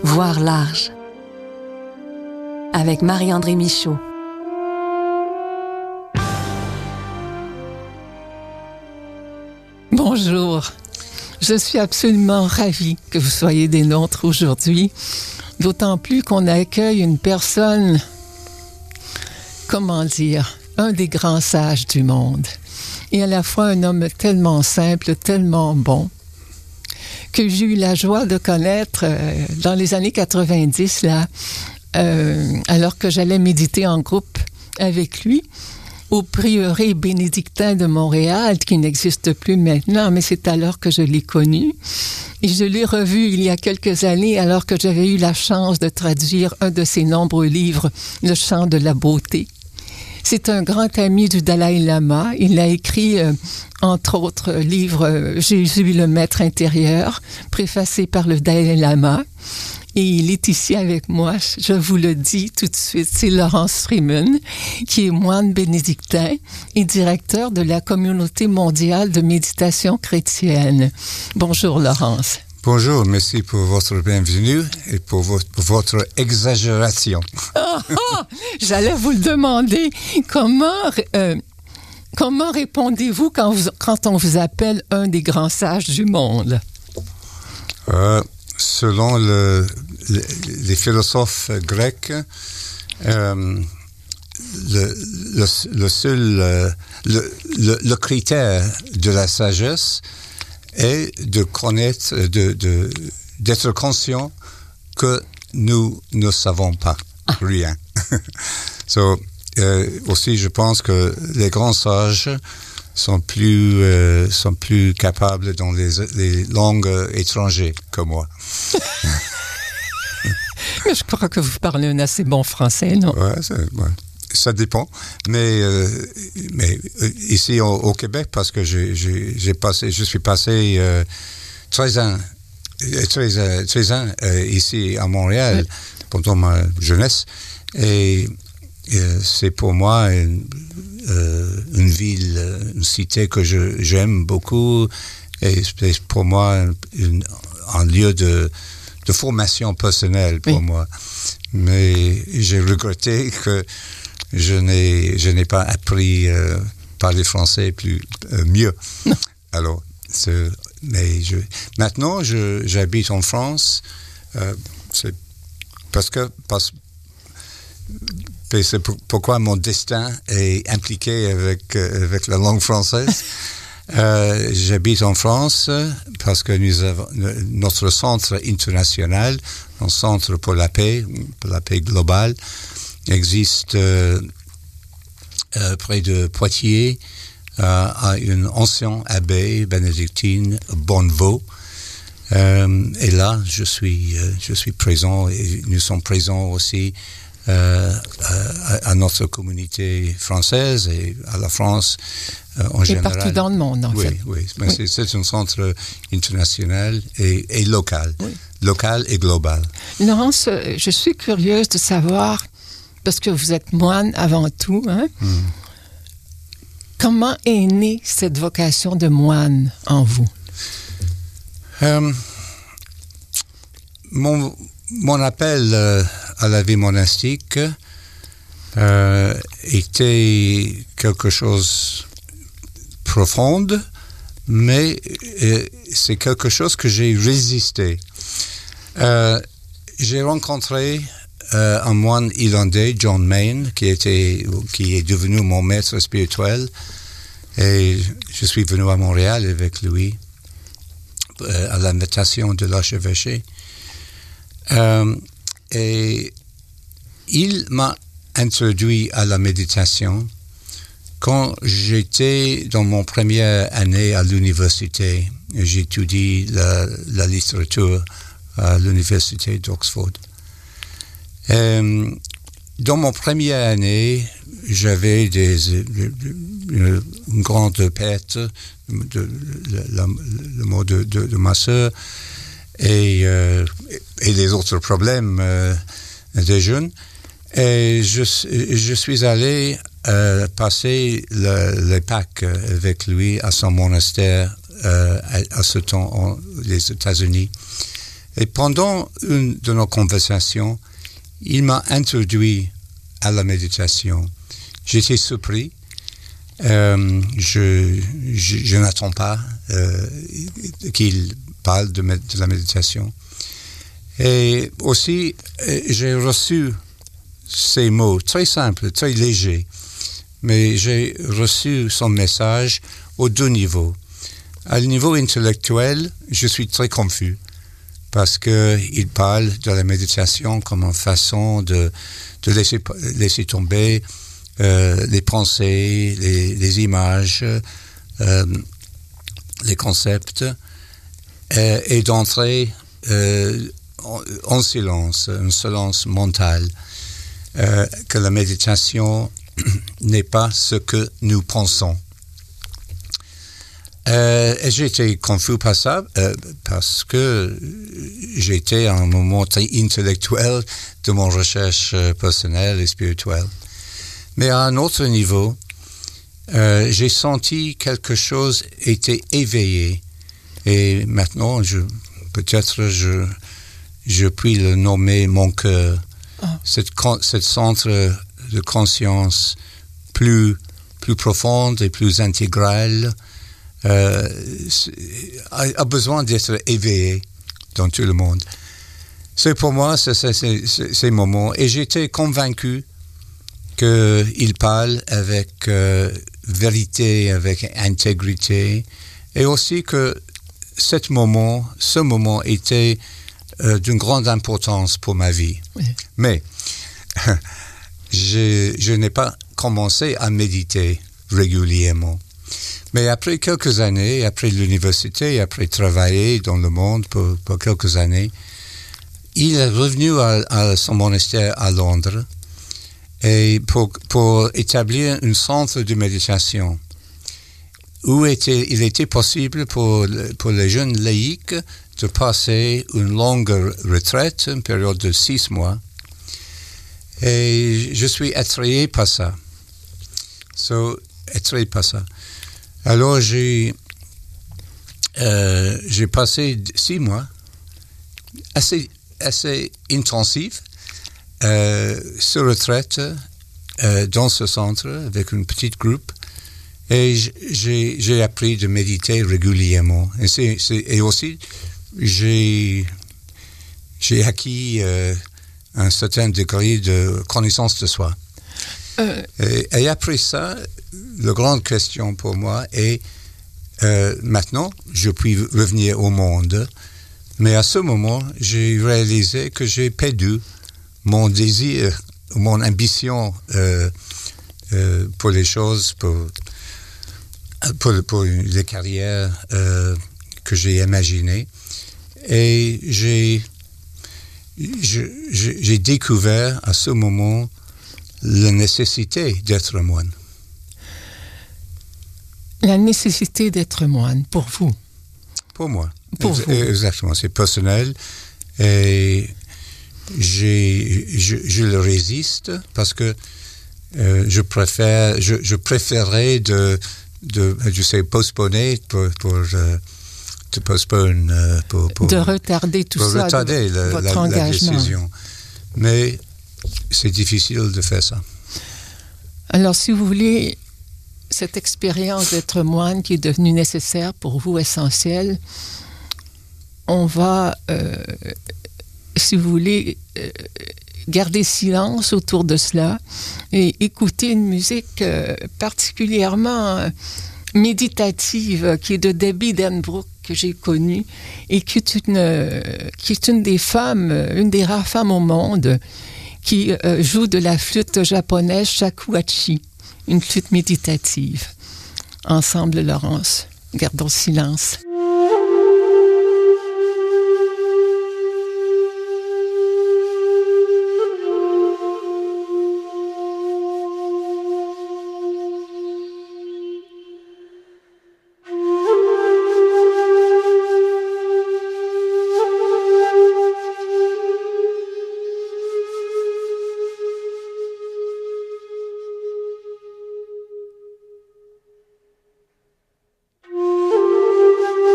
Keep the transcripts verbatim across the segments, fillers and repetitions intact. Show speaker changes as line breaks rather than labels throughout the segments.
Voir large. Avec Marie-André Michaud.
Bonjour. Je suis absolument ravie que vous soyez des nôtres aujourd'hui, d'autant plus qu'on accueille une personne, comment dire, un des grands sages du monde, et à la fois un homme tellement simple, tellement bon, que j'ai eu la joie de connaître euh, dans les années quatre-vingt-dix, là, euh, alors que j'allais méditer en groupe avec lui, au prieuré bénédictin de Montréal, qui n'existe plus maintenant, mais c'est alors que je l'ai connu. Et je l'ai revu il y a quelques années, alors que j'avais eu la chance de traduire un de ses nombreux livres, Le chant de la beauté. C'est un grand ami du Dalai Lama. Il a écrit, euh, entre autres livres, euh, Jésus, le maître intérieur, préfacé par le Dalai Lama. Et il est ici avec moi, je vous le dis tout de suite, c'est Laurence Freeman, qui est moine bénédictin et directeur de la Communauté mondiale de méditation chrétienne. Bonjour Laurence.
Bonjour, merci pour votre bienvenue et pour votre, pour votre exagération.
Oh, oh, j'allais vous le demander, comment, euh, comment répondez-vous quand, vous, quand on vous appelle un des grands sages du monde?
Euh, selon le, le, les philosophes grecs, euh, le, le, le seul euh, le, le, le critère de la sagesse est de connaître, de, de, d'être conscient que nous ne savons pas rien. so, euh, aussi, je pense que les grands sages sont plus, euh, sont plus capables dans les, les langues étrangères que moi.
Mais je crois que vous parlez un assez bon français, non?
Ouais, c'est, ouais. Ça dépend, mais euh, mais euh, ici au, au Québec, parce que j'ai, j'ai, j'ai passé, je suis passé euh, treize ans, treize, treize ans euh, ici à Montréal oui. pendant ma jeunesse, et euh, c'est pour moi une, euh, une ville, une cité que je, j'aime beaucoup, et c'est pour moi une, un lieu de de formation personnelle pour oui. moi. Mais j'ai regretté que je n'ai, je n'ai pas appris euh, parler français plus euh, mieux. Non. Alors, c'est, mais je, maintenant, je, j'habite en France. Euh, c'est parce que parce, c'est pour, pourquoi mon destin est impliqué avec euh, avec la langue française. Euh, j'habite en France parce que nous avons notre centre international, un centre pour la paix, pour la paix globale, existe euh, euh, près de Poitiers, euh, à une ancienne abbaye bénédictine, Bonnevaux. Euh, et là, je suis, euh, je suis présent et nous sommes présents aussi euh, à, à notre communauté française et à la France euh, en
et
général.
Et partout dans le monde, en
oui,
fait.
Oui, mais oui. C'est, c'est un centre international et, et local, oui. local et global.
Laurence, je suis curieuse de savoir, parce que vous êtes moine avant tout, hein? Mm. Comment est née cette vocation de moine en vous?
Euh, mon, mon appel euh, à la vie monastique euh, était quelque chose de profond, mais euh, c'est quelque chose que j'ai résisté. Euh, j'ai rencontré Euh, un moine irlandais, John Mayne, qui était, qui est devenu mon maître spirituel, et je suis venu à Montréal avec lui euh, à l'invitation de l'archevêché. Euh, et il m'a introduit à la méditation quand j'étais dans mon première année à l'université. J'étudie la, la littérature à l'université d'Oxford. Euh, dans mon première année, j'avais des, une, une grande perte, de, de, la, le mot de, de, de ma sœur, et, euh, et les autres problèmes euh, des jeunes. Et je, je suis allé euh, passer le, les Pâques avec lui à son monastère euh, à, à ce temps, aux États-Unis. Et pendant une de nos conversations, il m'a introduit à la méditation. J'étais surpris. Euh, je, je, je n'attends pas euh, qu'il parle de, de la méditation. Et aussi, j'ai reçu ces mots très simples, très légers, mais j'ai reçu son message aux deux niveaux. À le niveau intellectuel, je suis très confus parce qu'il parle de la méditation comme une façon de, de laisser, laisser tomber euh, les pensées, les, les images, euh, les concepts, et, et d'entrer euh, en, en silence, un silence mental, euh, que la méditation n'est pas ce que nous pensons. Euh, et j'étais confus par ça, euh, parce que j'étais à un moment très intellectuel de mon recherche personnelle et spirituelle. Mais à un autre niveau, euh, j'ai senti quelque chose était éveillé. Et maintenant, je, peut-être je, je puis le nommer mon cœur. Oh. Cette, cette centre de conscience plus, plus profonde et plus intégrale euh, a, a besoin d'être éveillé dans tout le monde. C'est pour moi, c'est, c'est, c'est, c'est, ces moments. Et j'étais convaincu qu'il parle avec euh, vérité, avec intégrité, et aussi que cet moment, ce moment était euh, d'une grande importance pour ma vie. Oui. Mais je, je n'ai pas commencé à méditer régulièrement. Mais après quelques années, après l'université, après travailler dans le monde pour, pour quelques années, il est revenu à, à son monastère à Londres et pour, pour établir un centre de méditation où était, il était possible pour, pour les jeunes laïcs de passer une longue retraite, une période de six mois. Et je suis attiré par ça. So, attiré par ça. Alors, j'ai, euh, j'ai passé six mois assez, assez intensifs euh, sur retraite euh, dans ce centre avec une petite groupe. Et j'ai, j'ai appris de méditer régulièrement. Et, c'est, c'est, et aussi, j'ai, j'ai acquis euh, un certain degré de connaissance de soi. Euh... Et, et après ça, la grande question pour moi est, euh, maintenant, je puis revenir au monde, mais à ce moment, j'ai réalisé que j'ai perdu mon désir, mon ambition euh, euh, pour les choses, pour... Pour, pour les carrières euh, que j'ai imaginées. Et j'ai, j'ai, j'ai découvert à ce moment la nécessité d'être moine.
La nécessité d'être moine, pour vous?
Pour moi.
Pour
Ex-
vous.
Exactement, c'est personnel. Et j'ai, je, je le résiste parce que euh, je préfère, je, je préférerais de de, je sais, postponer pour, pour euh, to postpone, euh, pour, pour,
de retarder tout
pour
ça,
retarder
de,
la,
votre
la,
engagement.
la décision. Mais c'est difficile de faire ça.
Alors, si vous voulez, cette expérience d'être moine qui est devenue nécessaire pour vous, essentielle, on va, euh, si vous voulez, euh, garder silence autour de cela et écouter une musique euh, particulièrement euh, méditative euh, qui est de Debbie Denbrook, que j'ai connue et qui est une, euh, qui est une des femmes, une des rares femmes au monde qui euh, joue de la flûte japonaise shakuhachi, une flûte méditative. Ensemble, Laurence, gardons silence.
Thank you.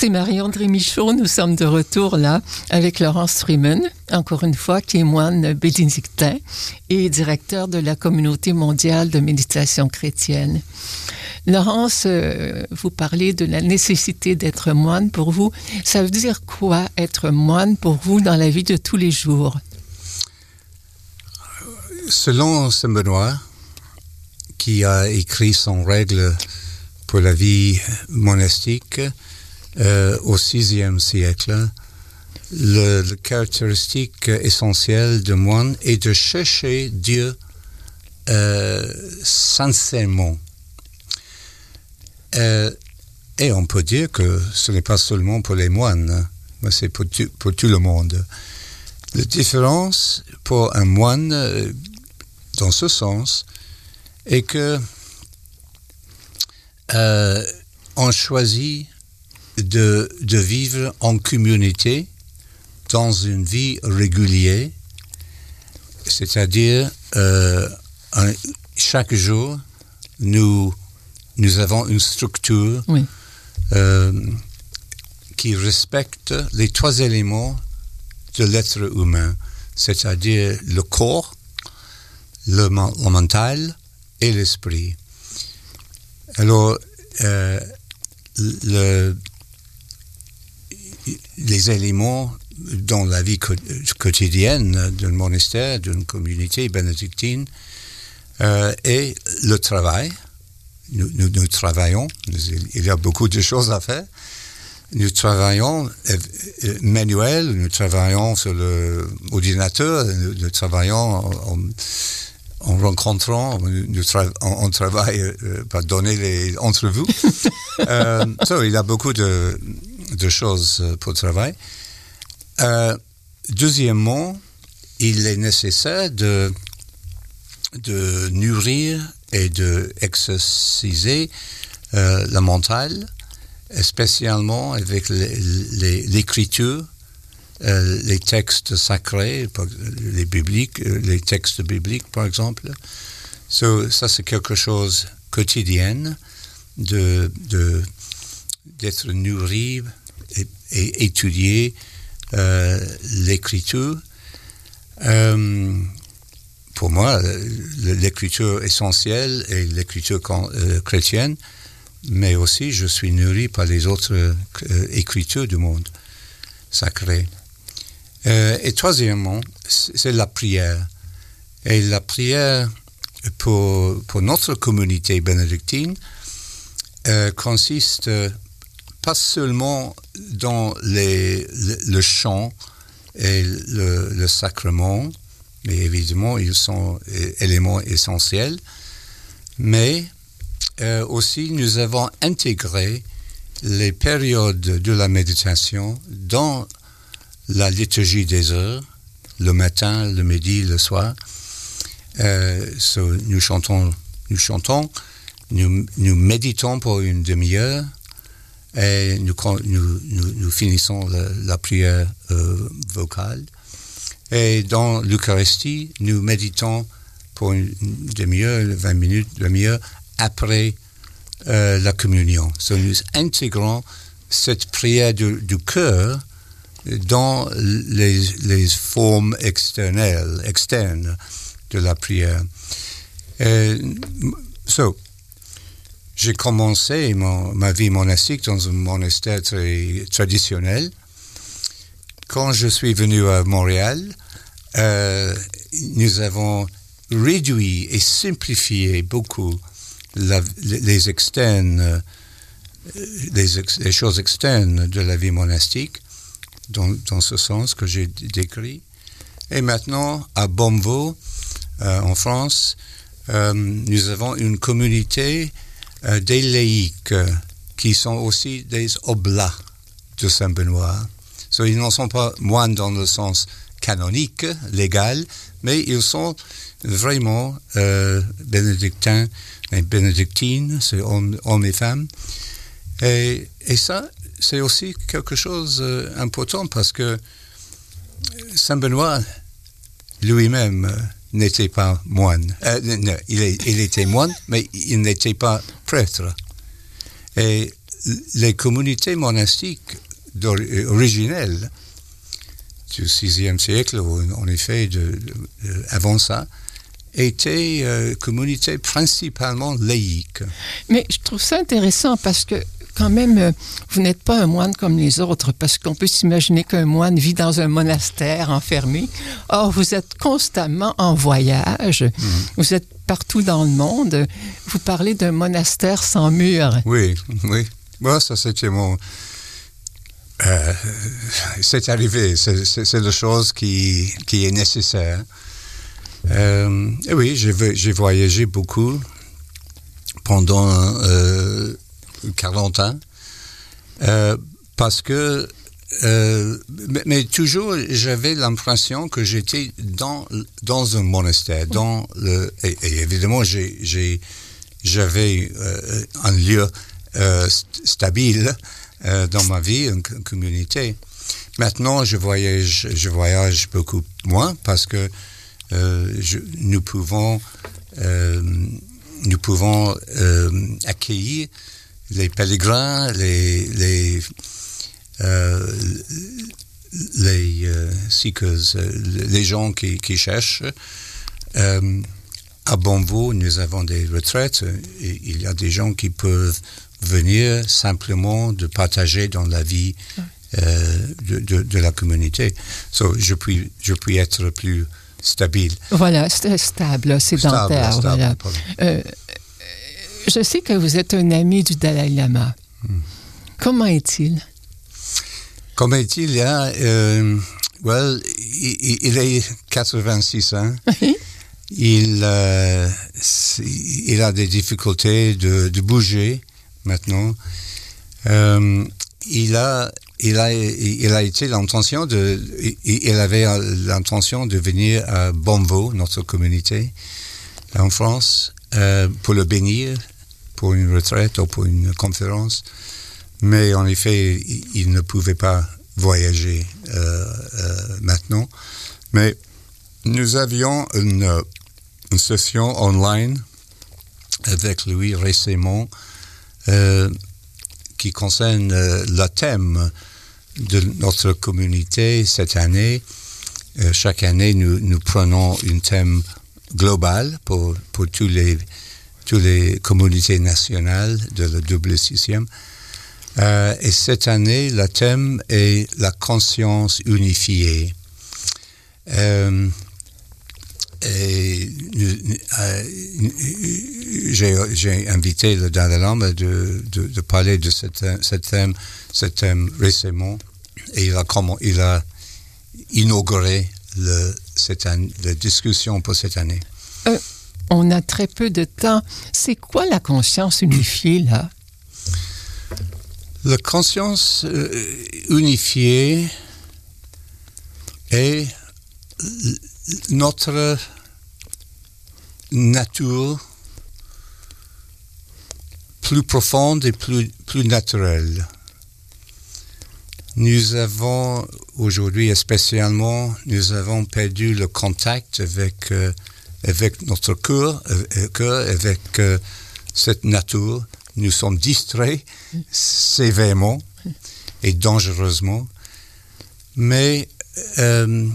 C'est Marie-André Michaud. Nous sommes de retour là avec Laurence Freeman, encore une fois, qui est moine bénédictin et directeur de la Communauté mondiale de méditation chrétienne. Laurence, euh, vous parlez de la nécessité d'être moine pour vous. Ça veut dire quoi être moine pour vous dans la vie de tous les jours?
Selon Saint Benoît, qui a écrit son règle pour la vie monastique euh, au sixième siècle, le, le caractéristique essentielle de moine est de chercher Dieu euh, sincèrement. Euh, et on peut dire que ce n'est pas seulement pour les moines, mais c'est pour, tu, pour tout le monde. La différence pour un moine, euh, dans ce sens, est que euh, on choisit de, de vivre en communauté dans une vie régulière, c'est-à-dire euh, un, chaque jour, nous, nous avons une structure
oui.
euh, qui respecte les trois éléments de l'être humain, c'est-à-dire le corps, le, le mental et l'esprit. Alors, euh, le, les éléments dans la vie co- quotidienne d'un monastère, d'une communauté bénédictine, euh, est le travail. Nous, nous, nous travaillons, il y a beaucoup de choses à faire. Nous travaillons euh, euh, manuel, nous travaillons sur l'ordinateur, nous, nous travaillons en, en rencontrant, nous tra- on, on travaille euh, par donner les entrevues. euh, so, il y a beaucoup de, de choses pour le travail. Euh, deuxièmement, il est nécessaire de, de nourrir et d'exerciser euh, le mental, spécialement avec les, les, l'écriture, euh, les textes sacrés, les, bibliques, les textes bibliques par exemple. So, ça c'est quelque chose quotidien de, de, d'être nourri et, et étudier euh, l'écriture. Euh, pour moi, l'écriture essentielle est l'écriture euh, chrétienne, mais aussi je suis nourri par les autres euh, écritures du monde sacré. Euh, et troisièmement, c'est la prière. Et la prière pour, pour notre communauté bénédictine euh, consiste pas seulement dans les, le, le chant et le, le sacrement, mais évidemment ils sont éléments essentiels, mais euh, aussi nous avons intégré les périodes de la méditation dans la liturgie des heures, le matin, le midi, le soir. Euh, so, nous chantons, nous chantons, nous, nous méditons pour une demi-heure et nous, nous, nous, nous finissons la, la prière euh, vocale. Et dans l'Eucharistie, nous méditons pour une demi-heure, vingt minutes, demi-heure après euh, la communion. So, nous intégrons cette prière du, du cœur dans les, les formes externelles, externes de la prière. Et, so, j'ai commencé mon, ma vie monastique dans un monastère très traditionnel. Quand je suis venu à Montréal, euh, nous avons réduit et simplifié beaucoup la, les externes, les, ex, les choses externes de la vie monastique, dans, dans ce sens que j'ai décrit. Et maintenant, à Bomvaux, euh, en France, euh, nous avons une communauté euh, des laïcs euh, qui sont aussi des oblats de Saint-Benoît. So, ils ne sont pas moines dans le sens canonique, légal, mais ils sont vraiment euh, bénédictins et bénédictines, c'est hommes, hommes et femmes. Et, et ça, c'est aussi quelque chose d'important euh, parce que Saint-Benoît lui-même euh, n'était pas moine. Euh, non, il, est, il était moine, mais il n'était pas prêtre. Et les communautés monastiques originelles du sixième siècle, en effet, de, de, de, avant ça, étaient euh, communautés principalement laïques.
Mais je trouve ça intéressant parce que, quand même, euh, vous n'êtes pas un moine comme les autres, parce qu'on peut s'imaginer qu'un moine vit dans un monastère enfermé. Or, vous êtes constamment en voyage, mmh. vous êtes partout dans le monde. Vous parlez d'un monastère sans mur.
Oui, oui. Bon, ça, c'était mon... Euh, c'est arrivé, c'est, c'est, c'est la chose qui, qui est nécessaire. Euh, et oui, j'ai, j'ai voyagé beaucoup pendant euh, quarante ans, euh, parce que, euh, mais, mais toujours j'avais l'impression que j'étais dans, dans un monastère, dans le, et, et évidemment j'ai, j'ai, j'avais euh, un lieu euh, st- stable euh, dans ma vie, une, une communauté. Maintenant, je voyage, je voyage beaucoup moins parce que Euh, je, nous pouvons, euh, nous pouvons euh, accueillir les pèlerins, les, les, euh, les euh, seekers, les gens qui, qui cherchent. Euh, à Bonvaux, nous avons des retraites et il y a des gens qui peuvent venir simplement de partager dans la vie euh, de, de, de la communauté. So, je puis, je puis être plus stable.
Voilà, c'est stable, sédentaire.
Stable, stable,
voilà. Euh, je sais que vous êtes un ami du Dalai Lama. Hmm. Comment est-il?
Comment est-il? Yeah, euh, well, il, il est quatre-vingt-six ans. il, euh, il a des difficultés de, de bouger maintenant. Euh, il a Il a, il a été l'intention de, il avait l'intention de venir à Bonvaux, notre communauté, en France, euh, pour le bénir, pour une retraite ou pour une conférence. Mais en effet, il, il ne pouvait pas voyager euh, euh, maintenant. Mais nous avions une, une session online avec lui récemment, euh, qui concerne euh, le thème de notre communauté cette année. Euh, chaque année, nous, nous prenons un thème global pour, pour tous les, toutes les communautés nationales de la double sixième. Euh, et cette année, le thème est la conscience unifiée. Euh, Et euh, j'ai, j'ai invité le Dalai Lama de, de, de parler de ce thème, ce thème, ce thème récemment, et il a, comment, il a inauguré le, cette année, la discussion pour cette année.
Euh, on a très peu de temps. C'est quoi la conscience unifiée, là?
La conscience euh, unifiée est notre nature plus profonde et plus, plus naturelle. Nous avons, aujourd'hui spécialement, nous avons perdu le contact avec, euh, avec notre cœur, euh, avec euh, cette nature. Nous sommes distraits sévèrement et dangereusement. Mais euh,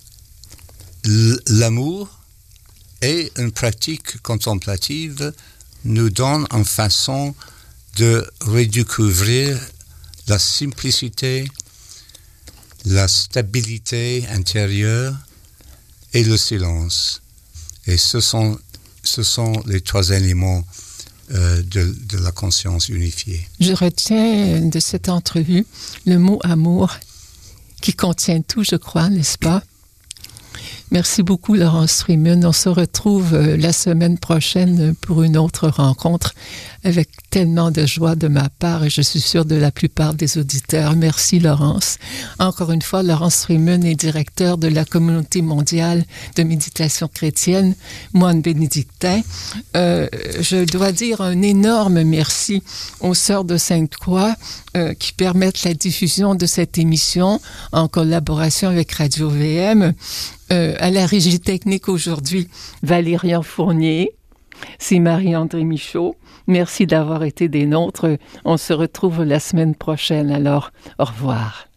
l'amour et une pratique contemplative nous donne une façon de redécouvrir la simplicité, la stabilité intérieure et le silence. Et ce sont, ce sont les trois éléments euh, de, de la conscience unifiée.
Je retiens de cette entrevue le mot amour qui contient tout, je crois, n'est-ce pas? Merci beaucoup, Laurence Freeman. On se retrouve euh, la semaine prochaine pour une autre rencontre avec tellement de joie de ma part et je suis sûre de la plupart des auditeurs. Merci, Laurence. Encore une fois, Laurence Freeman est directeur de la Communauté mondiale de méditation chrétienne, moine bénédictin. Euh, je dois dire un énorme merci aux Sœurs de Sainte-Croix euh, qui permettent la diffusion de cette émission en collaboration avec Radio V M. Euh, à la régie technique aujourd'hui, Valérian Fournier. C'est Marie-André Michaud. Merci d'avoir été des nôtres. On se retrouve la semaine prochaine. Alors, au revoir.